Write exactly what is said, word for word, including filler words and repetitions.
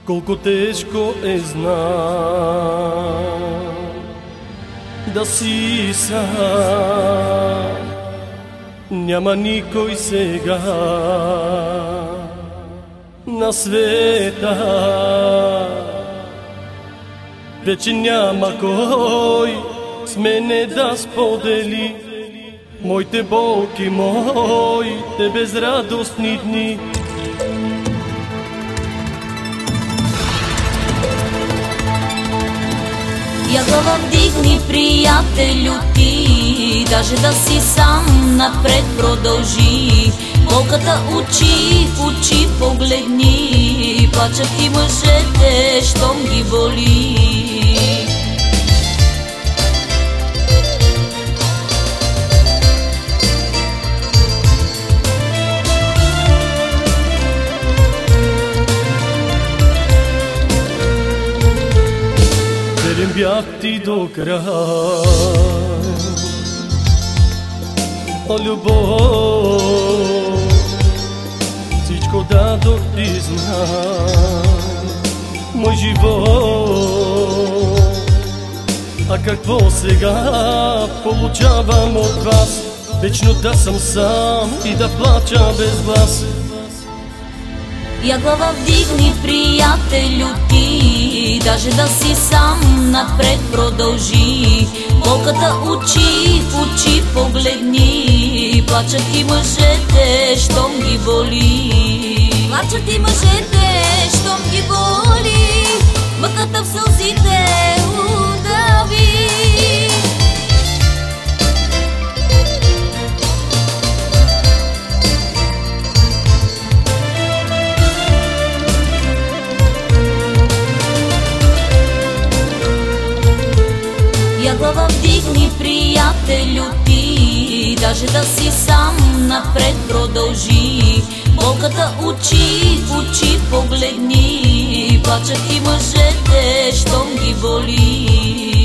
Колко тежко е, знам, да си сам. Няма никой сега на света, вече няма кой с мене да сподели моите болки, моите безрадостни дни. Я глава вдигни, приятелю, ти, даже да си сам напред продължи. Болката очи в очи погледни, плачат и мъжете, щом ги боли. Бях ти до край, о любов, всичко дадох ти, знай, мой живот. А какво сега получавам от вас? Вечно да съм сам и да плача без глас. Я глава вдигни, приятелю, ти, даже да си сам напред продължи. Болката очи в очи погледни, плачат и мъжете, щом ги боли. Плачат и мъжете, щом ги боли, мъката в сълзите удави. Я глава вдигни, приятелю, ти, даже да си сам напред продължи. Болката очи в очи погледни, плачат и мъжете, щом ги боли.